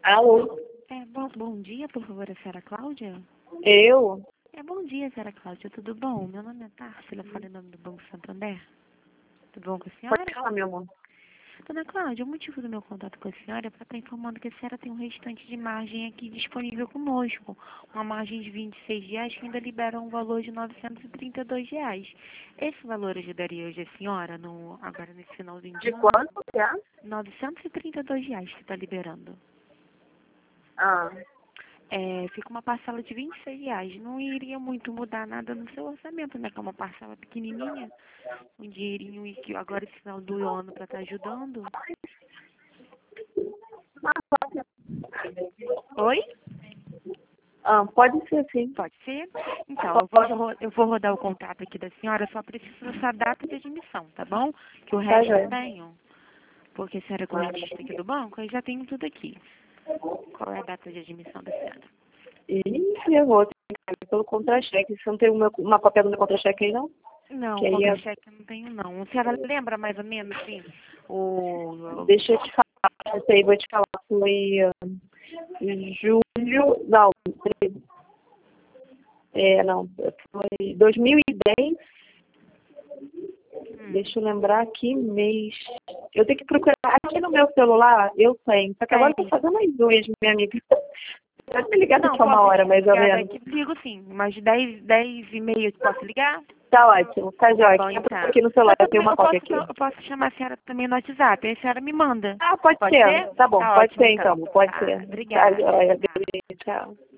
Alô? Bom dia, por favor, a senhora Cláudia? Eu? Bom dia, senhora Cláudia, tudo bom? Meu nome é Társila, falo em nome do Banco Santander. Tudo bom com a senhora? Pode falar, meu amor. Dona Cláudia, o motivo do meu contato com a senhora é para estar informando que a senhora tem um restante de margem aqui disponível conosco. Uma margem de R$ 26 que ainda libera um valor de R$ 932. Esse valor ajudaria hoje a senhora, agora nesse finalzinho de De ano? quanto que é? R$ 932 que está liberando. Ah, Fica uma parcela de R$ 26. Não iria muito mudar nada no seu orçamento, né? Que é uma parcela pequenininha, um dinheirinho e que agora esse final do ano para estar ajudando. Oi? pode ser sim. Pode ser? Então, eu vou rodar o contato aqui da senhora, só preciso dessa data de admissão, tá bom? Que o resto eu joia. tenho. Porque a senhora é correntista aqui do banco, eu já tenho tudo aqui. Qual é a data de admissão da senhora? Eu vou ter que ir pelo contra-cheque. Você não tem uma cópia do meu contra-cheque aí, não? Não, Que aí contra-cheque eu não tenho, não. A senhora lembra mais ou menos, assim, Deixa eu te falar. Esse aí vou te falar. Foi em julho... Não, não. Foi 2010. Deixa eu lembrar que mês. Eu tenho que procurar aqui no meu celular. Eu tenho. Só que agora eu tô fazendo as unhas, minha amiga. Pode me ligar daqui a uma hora, mais ou menos. Ligo sim, mas de 10h30 eu posso ligar? Tá ótimo, tá jóia. Bom, então. Aqui no celular, eu tenho uma cópia aqui. Eu posso chamar a senhora também no WhatsApp, aí a senhora me manda. Pode ser. Tá bom, Tá pode ótimo, ser então. Pode ser. Obrigada. Tá jóia. Tchau.